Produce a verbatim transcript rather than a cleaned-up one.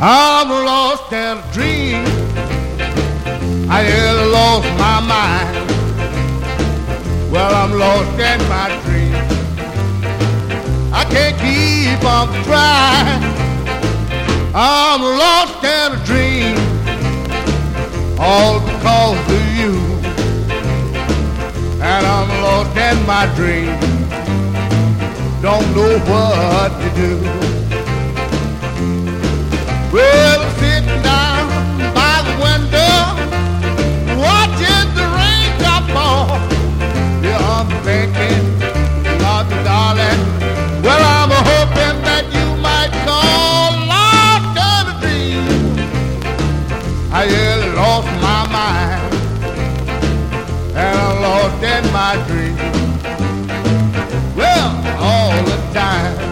I'm lost in a dream. I nearly lost my mind. Well, I'm lost in my dream. I can't keep on trying. I'm lost in a dream, all because of you. And I'm lost in my dream, don't know what to do. Well, I'm sitting down